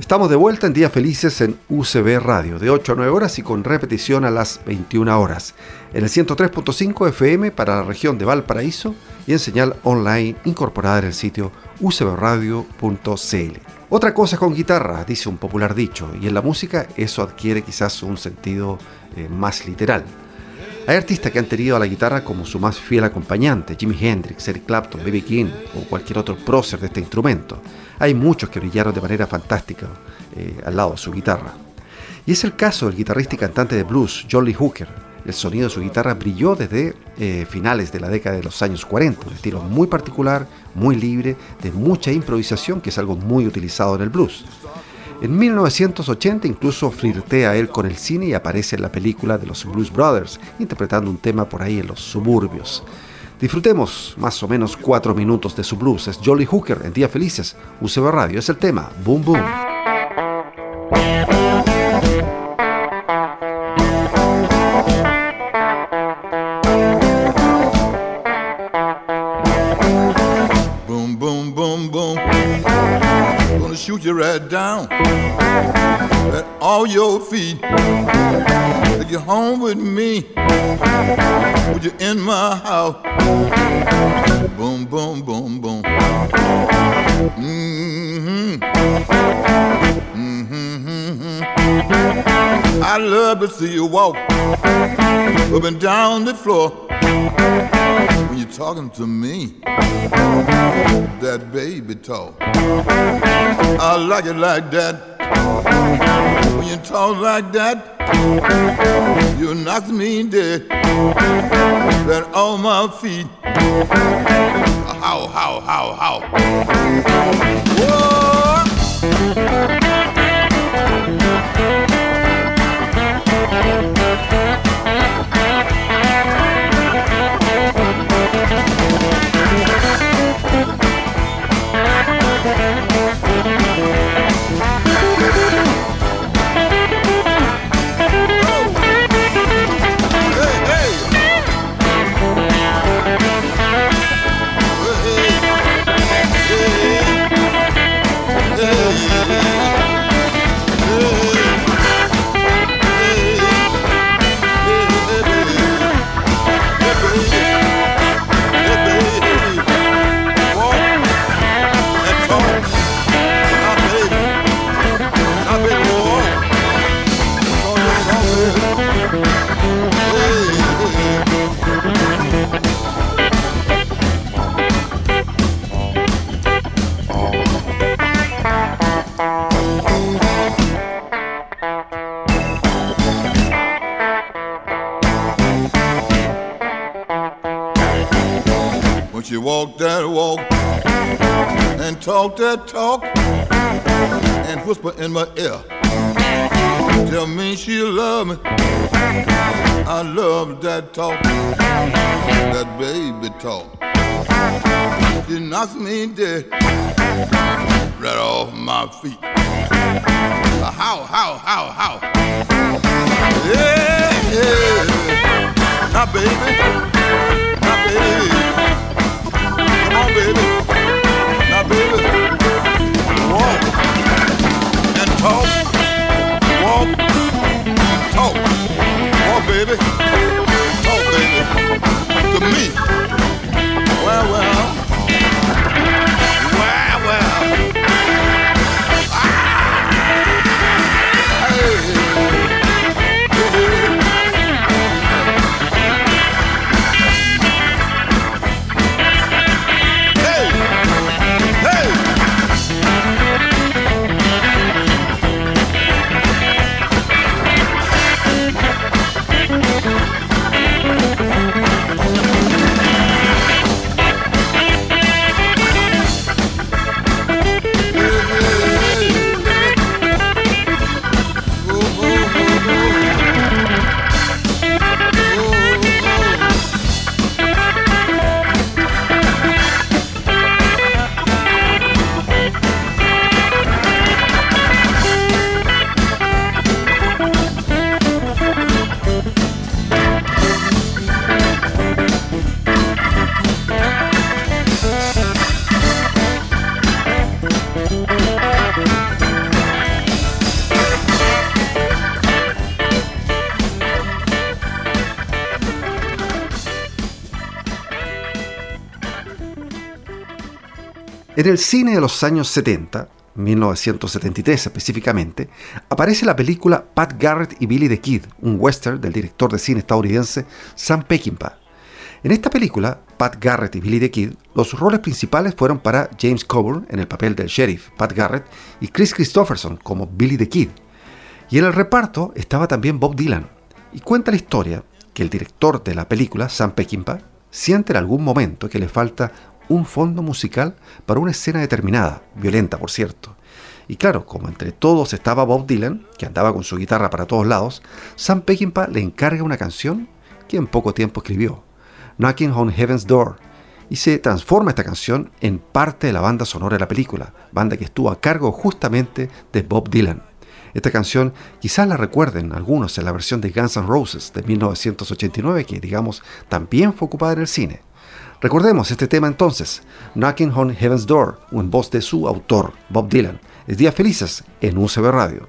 Estamos de vuelta en Días Felices en UCB Radio, de 8 a 9 horas y con repetición a las 21 horas, en el 103.5 FM para la región de Valparaíso y en señal online incorporada en el sitio ucbradio.cl. Otra cosa con guitarra, dice un popular dicho, y en la música eso adquiere quizás un sentido más literal. Hay artistas que han tenido a la guitarra como su más fiel acompañante, Jimi Hendrix, Eric Clapton, B.B. King o cualquier otro prócer de este instrumento. Hay muchos que brillaron de manera fantástica al lado de su guitarra. Y es el caso del guitarrista y cantante de blues, John Lee Hooker. El sonido de su guitarra brilló desde finales de la década de los años 40, un estilo muy particular, muy libre, de mucha improvisación, que es algo muy utilizado en el blues. En 1980 incluso flirtea él con el cine y aparece en la película de los Blues Brothers, interpretando un tema por ahí en los suburbios. Disfrutemos más o menos 4 minutos de su blues. Es John Lee Hooker en Días Felices, UCB Radio. Es el tema Boom Boom. Boom, boom, boom, boom. Gonna shoot you right down at all your feet. Take you home with me. Put you in my house. Boom, boom, boom, boom. Mm-hmm. Mm-hmm, mm-hmm. I love to see you walk up and down the floor when you're talking to me. That baby talk, I like it like that. When you talk like that, you knock me dead. Right on my feet. How, how, how, how. Whoa! You walk that walk and talk that talk and whisper in my ear. Tell me she love me. I love that talk, that baby talk. She knocks me dead right off my feet. How, how? Yeah, yeah. Now baby, now baby. Come on, baby. Now, baby, walk and talk. Walk, talk. Walk, baby. Talk, baby. To me. Well. Ah! Hey. En el cine de los años 70, 1973 específicamente, aparece la película Pat Garrett y Billy the Kid, un western del director de cine estadounidense Sam Peckinpah. En esta película, Pat Garrett y Billy the Kid, los roles principales fueron para James Coburn en el papel del sheriff Pat Garrett y Chris Christopherson como Billy the Kid. Y en el reparto estaba también Bob Dylan. Y cuenta la historia que el director de la película, Sam Peckinpah, siente en algún momento que le falta un fondo musical para una escena determinada, violenta por cierto. Y claro, como entre todos estaba Bob Dylan, que andaba con su guitarra para todos lados, Sam Peckinpah le encarga una canción que en poco tiempo escribió, Knocking on Heaven's Door, y se transforma esta canción en parte de la banda sonora de la película, banda que estuvo a cargo justamente de Bob Dylan. Esta canción quizás la recuerden algunos en la versión de Guns N' Roses de 1989, que digamos también fue ocupada en el cine. Recordemos este tema entonces, Knocking on Heaven's Door, en voz de su autor, Bob Dylan. Es Días Felices en UCB Radio.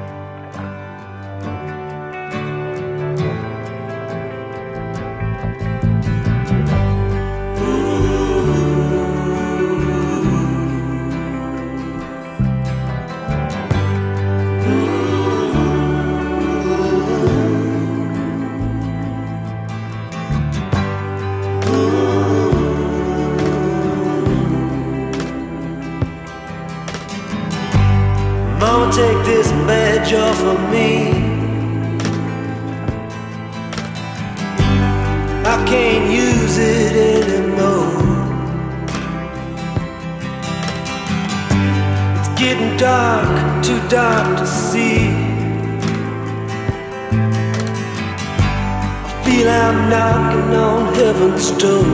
Take this badge off of me. I can't use it anymore. It's getting dark, too dark to see. I feel I'm knocking on heaven's door.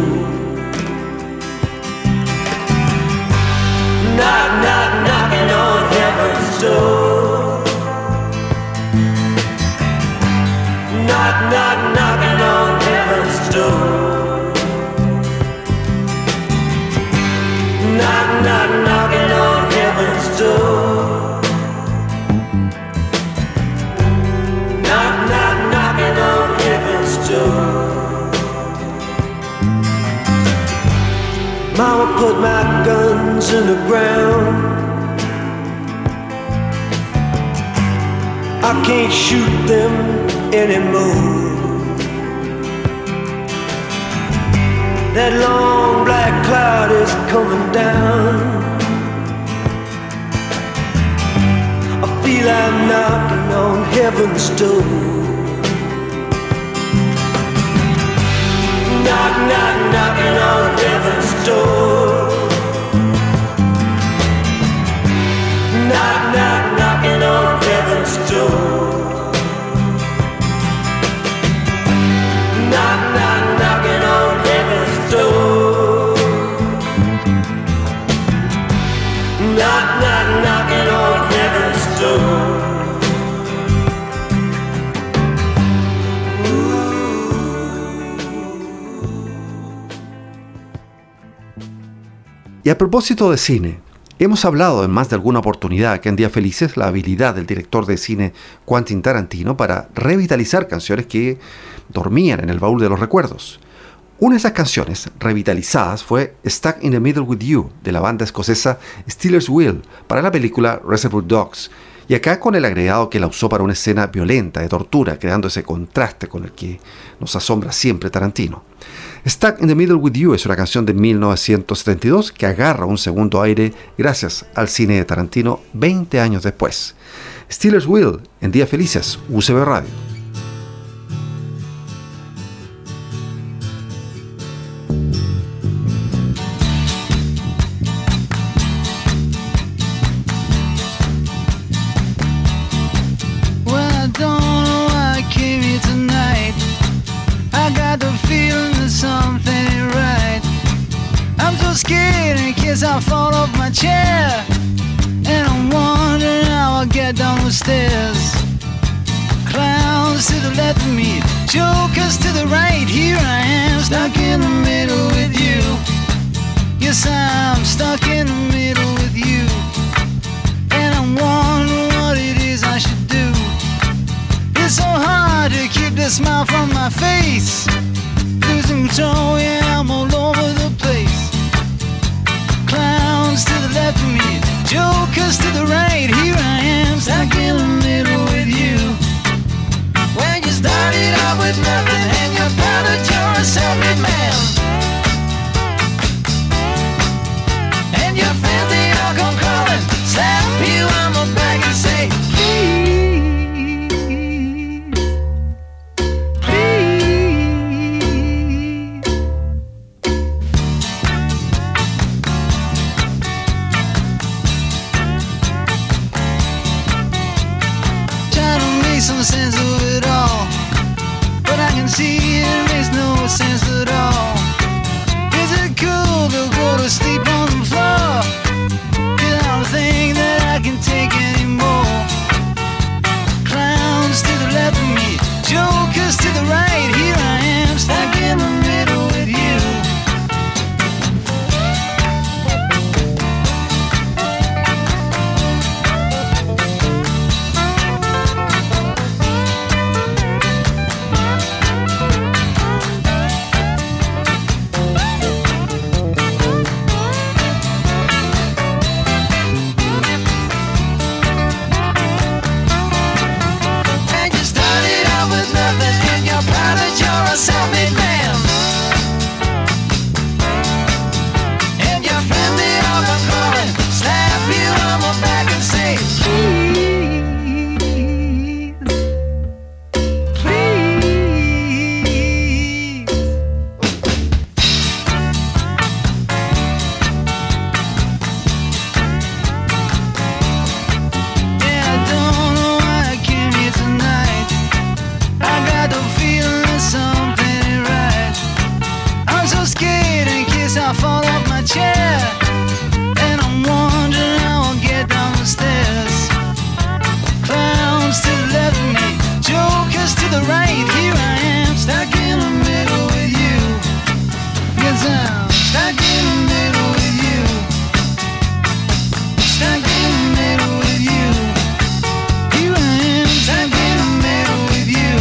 Knock, knock, knocking on heaven's door. Knock, knock, knocking on heaven's door. Knock, knock, knocking on heaven's door. Knock, knock, knocking on heaven's door. Mama put my guns in the ground. I can't shoot them anymore. That long black cloud is coming down. I feel I'm knocking on heaven's door. Knock, knock, knocking on heaven's door. Knock, knock, knocking on heaven's door. Knock, knock, knocking on heaven's door. Knock, knock, knocking on heaven's door. Y a propósito de cine, hemos hablado en más de alguna oportunidad que en Días Felices la habilidad del director de cine Quentin Tarantino para revitalizar canciones que dormían en el baúl de los recuerdos. Una de esas canciones revitalizadas fue Stuck in the Middle with You, de la banda escocesa Stealers Wheel, para la película Reservoir Dogs, y acá con el agregado que la usó para una escena violenta de tortura, creando ese contraste con el que nos asombra siempre Tarantino. Stuck in the Middle with You es una canción de 1972 que agarra un segundo aire gracias al cine de Tarantino 20 años después. Stealers Wheel en Días Felices, UCB Radio. Scared in case I fall off my chair, and I'm wondering how I'll get down the stairs. Clowns to the left of me, jokers to the right. Here I am, stuck in the middle with you. Yes, I'm stuck in the middle with you, and I'm wondering what it is I should do. It's so hard to keep the smile from my face. Losing control, yeah, I'm all over the place. Clowns no sense of it all. But I can see it makes no sense at all. Is it cool to go to sleep on the floor? 'Cause I don't think that I can take anymore. Clowns to the left of me, jokers to the right. Here I am, stuck in the middle with you. You're a self-made man, and your friend they all come calling, slap you on the back and say, please, please. Yeah, I don't know why I came here tonight. I got the feeling something ain't right. I'm so scared in case I fall off my chair, and I'm wondering how I'll get down the stairs. Clowns to the left of me, jokers to the right. Here I am, stuck in the middle with you. Yes, I'm stuck in the middle with you. Stuck in the middle with you. Here I am, stuck in the middle with you.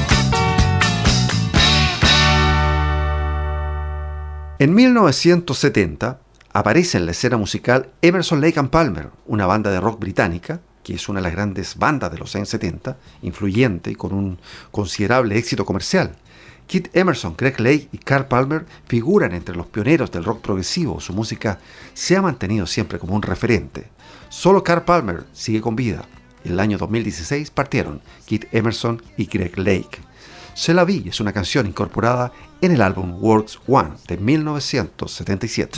En 1970 aparece en la escena musical Emerson, Lake and Palmer, una banda de rock británica, que es una de las grandes bandas de los años 70, influyente y con un considerable éxito comercial. Keith Emerson, Greg Lake y Carl Palmer figuran entre los pioneros del rock progresivo. Su música se ha mantenido siempre como un referente. Solo Carl Palmer sigue con vida. En el año 2016 partieron Keith Emerson y Greg Lake. C'est la vie es una canción incorporada en el álbum Works One de 1977.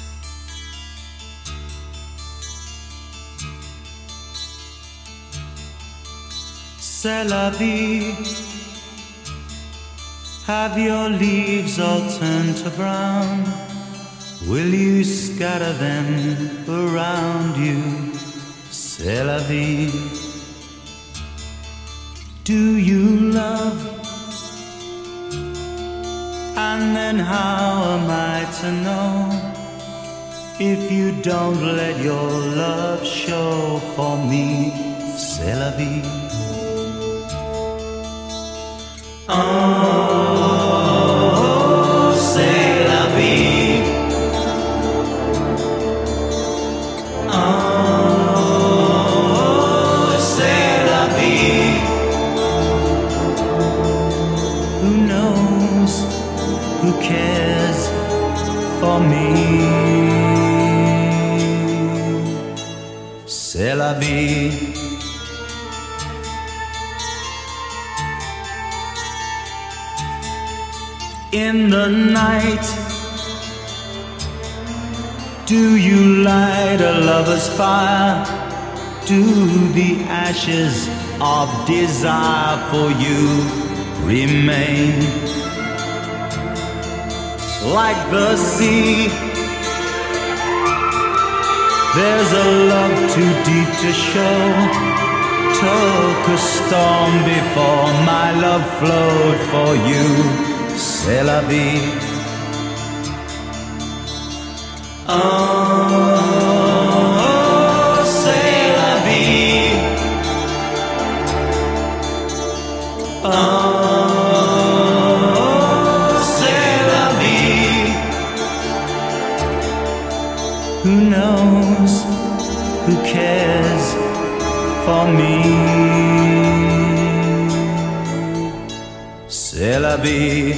C'est la vie. Have your leaves all turned to brown? Will you scatter them around you? C'est la vie. Do you love? And then how am I to know if you don't let your love show for me? C'est la vie. Oh, c'est la vie. Oh, c'est la vie. Who knows? Who cares for me? C'est la vie. In the night, do you light a lover's fire? Do the ashes of desire for you remain? Like the sea, there's a love too deep to show. Took a storm before my love flowed for you. C'est la vie. Oh, c'est la vie. Oh, c'est la vie. Who knows? Who cares for me? C'est la vie.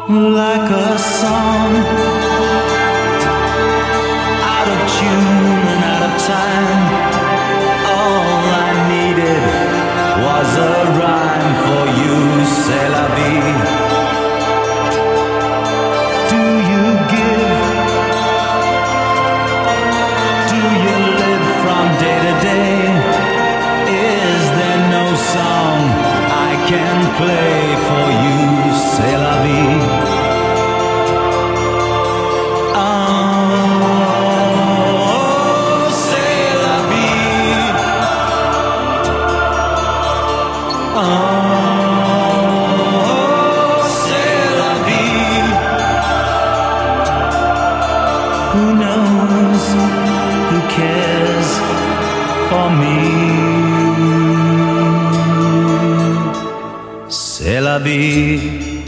like a song, out of tune and out of time. All I needed was a rhyme for you, c'est la vie. Do you give? Do you live from day to day? Is there no song I can play for you, c'est la vie? C'est la vie.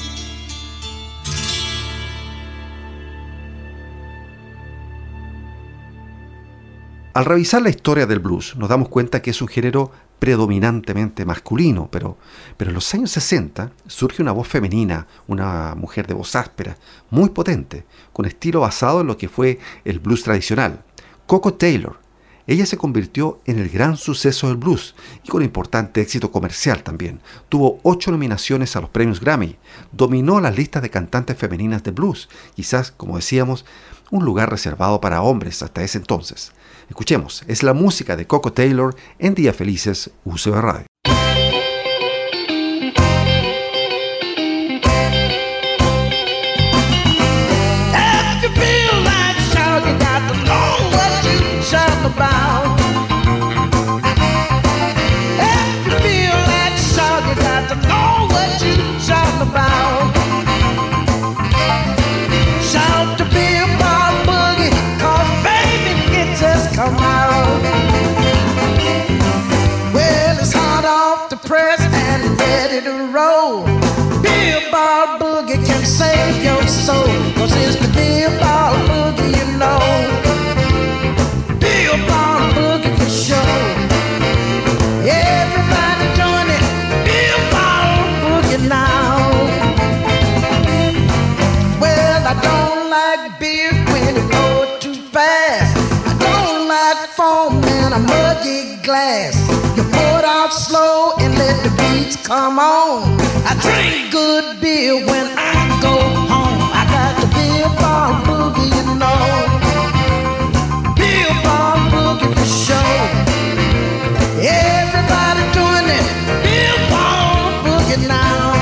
Al revisar la historia del blues, nos damos cuenta que es un género predominantemente masculino, pero en los años 60 surge una voz femenina, una mujer de voz áspera, muy potente, con estilo basado en lo que fue el blues tradicional, Coco Taylor. Ella se convirtió en el gran suceso del blues y con importante éxito comercial también. Tuvo 8 nominaciones a los premios Grammy, dominó las listas de cantantes femeninas de blues, quizás, como decíamos, un lugar reservado para hombres hasta ese entonces. Escuchemos, es la música de Coco Taylor en Días Felices, UCB Radio. About. If you feel that shout, you got to know what you're shouting about. Shout to be about boogie, 'cause baby, it just come out. Well, it's hot off the press and ready to roll. Be about boogie can save your soul, 'cause it's the be about boogie, you know. Billboard boogie for sure. Everybody doing it. Billboard boogie now. Well, I don't like beer when it goes too fast. I don't like foam in a muggy glass. You pour it out slow and let the beats come on. I drink good beer when I go home. I got the Billboard boogie, you know. For sure. Everybody doing it. Billboard boogie now.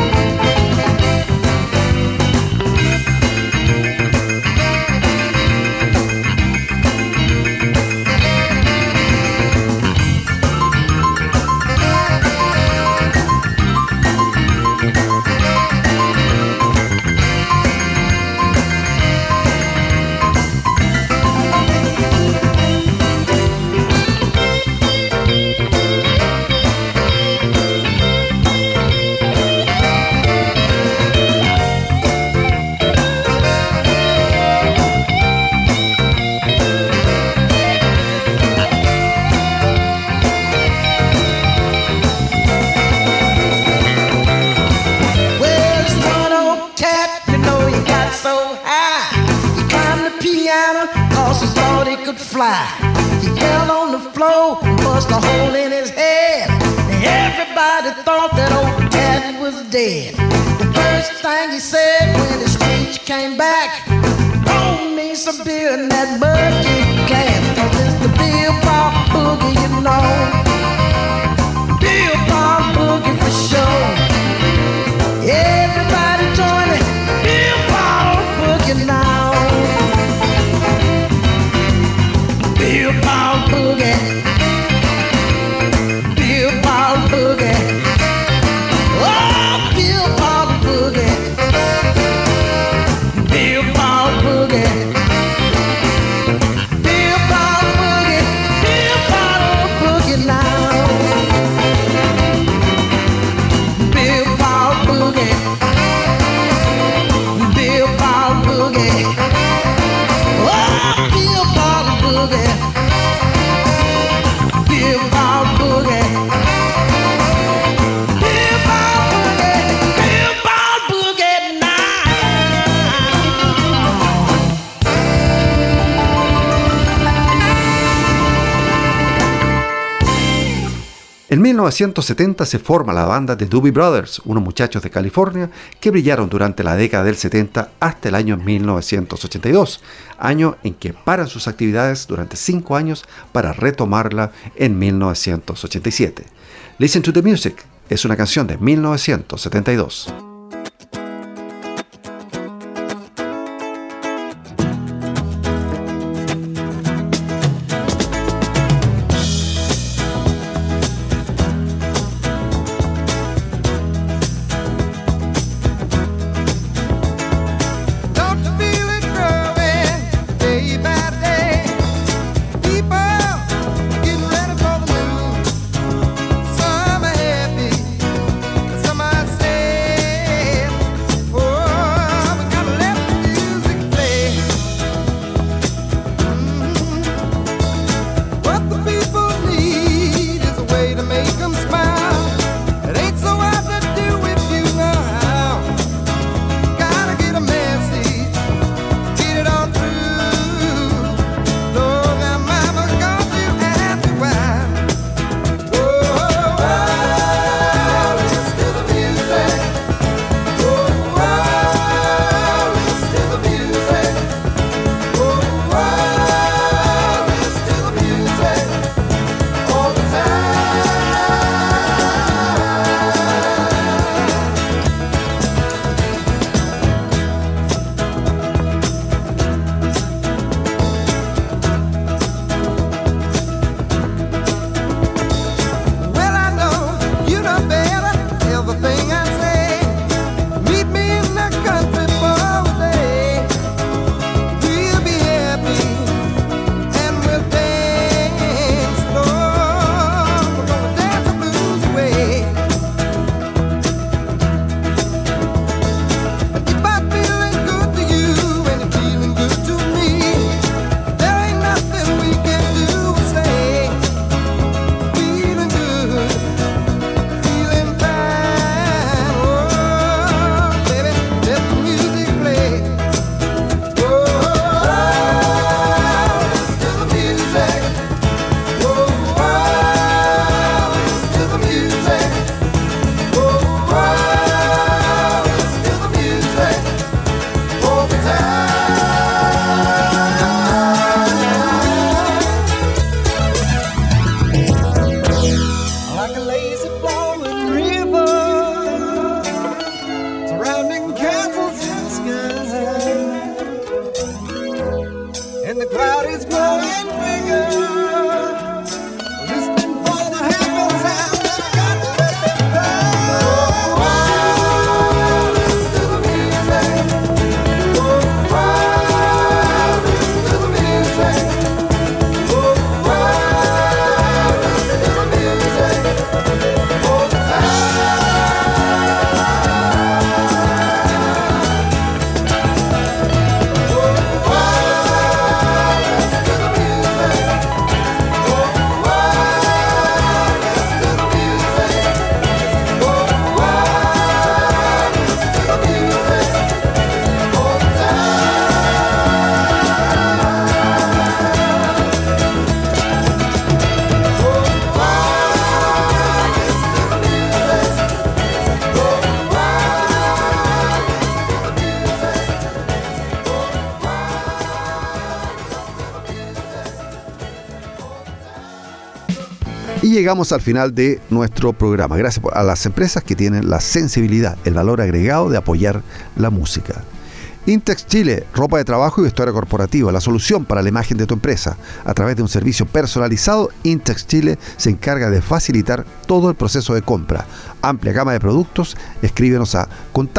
Fly. He fell on the floor, bust a hole in his head. Everybody thought that old cat was dead. The first thing he said when his speech came back, pour me some beer in that muggy glass, 'cause it's the Billboard boogie, you know. Billboard boogie for sure. Everybody join it. Billboard boogie now. Billboard boogie, Billboard boogie, oh Billboard boogie, Billboard boogie, Billboard boogie, Billboard boogie now, Billboard boogie, Billboard boogie, oh Billboard boogie. Billboard boogie, Billboard boogie, Billboard boogie now. 1970 se forma la banda The Doobie Brothers, unos muchachos de California que brillaron durante la década del 70 hasta el año 1982, año en que paran sus actividades durante 5 años para retomarla en 1987. Listen to the Music es una canción de 1972. Y llegamos al final de nuestro programa. Gracias a las empresas que tienen la sensibilidad, el valor agregado de apoyar la música. Intex Chile, ropa de trabajo y vestuario corporativo, la solución para la imagen de tu empresa. A través de un servicio personalizado, Intex Chile se encarga de facilitar todo el proceso de compra. Amplia gama de productos, escríbenos a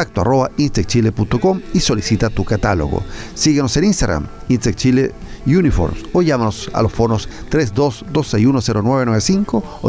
contacto@intexchile.com y solicita tu catálogo. Síguenos en Instagram, Intex Chile Uniforms, o llámanos a los fonos 32-261-0995 o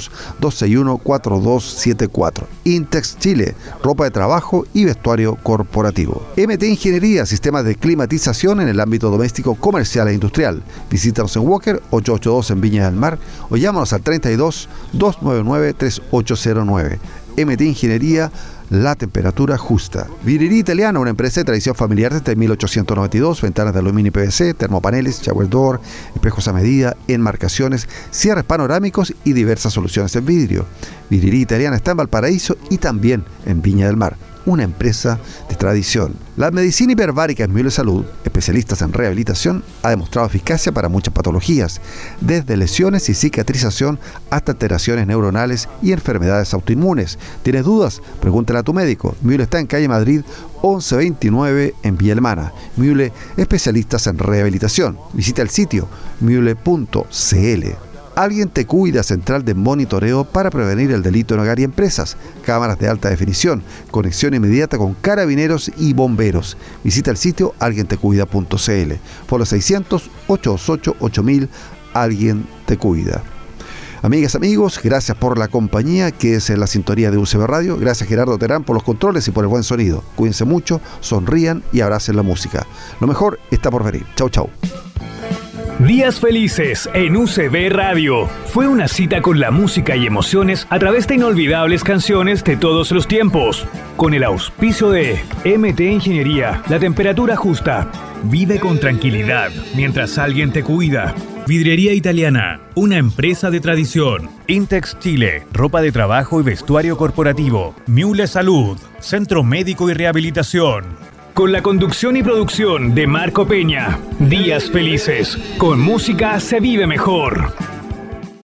32-261-4274. Intex Chile, ropa de trabajo y vestuario corporativo. MT Ingeniería, sistemas de climatización en el ámbito doméstico, comercial e industrial. Visítanos en Walker 882 en Viña del Mar o llámanos al 32-299-3809. MT Ingeniería, la temperatura justa. Vidrería Italiana, una empresa de tradición familiar desde 1892, ventanas de aluminio y PVC, termopaneles, shower door, espejos a medida, enmarcaciones, cierres panorámicos y diversas soluciones en vidrio. Vidrería Italiana está en Valparaíso y también en Viña del Mar, una empresa de tradición. La medicina hiperbárica en Müller Salud, especialistas en rehabilitación, ha demostrado eficacia para muchas patologías, desde lesiones y cicatrización hasta alteraciones neuronales y enfermedades autoinmunes. ¿Tienes dudas? Pregúntale a tu médico. Müller está en calle Madrid 1129 en Villa Alemana. Müller, especialistas en rehabilitación. Visita el sitio müller.cl. Alguien te cuida, central de monitoreo para prevenir el delito en hogar y empresas, cámaras de alta definición, conexión inmediata con carabineros y bomberos. Visita el sitio alguientecuida.cl. Por los 600-828-8000, Alguien te cuida. Amigas, amigos, gracias por la compañía, que es en la sintonía de UCB Radio. Gracias Gerardo Terán por los controles y por el buen sonido. Cuídense mucho, sonrían y abracen la música. Lo mejor está por venir. Chau, chau. Días felices en UCB Radio. Fue una cita con la música y emociones a través de inolvidables canciones de todos los tiempos. Con el auspicio de MT Ingeniería, la temperatura justa. Vive con tranquilidad mientras alguien te cuida. Vidrería Italiana, una empresa de tradición. Intex Chile, ropa de trabajo y vestuario corporativo. Müller Salud, centro médico y rehabilitación. Con la conducción y producción de Marco Peña. Días felices. Con música se vive mejor.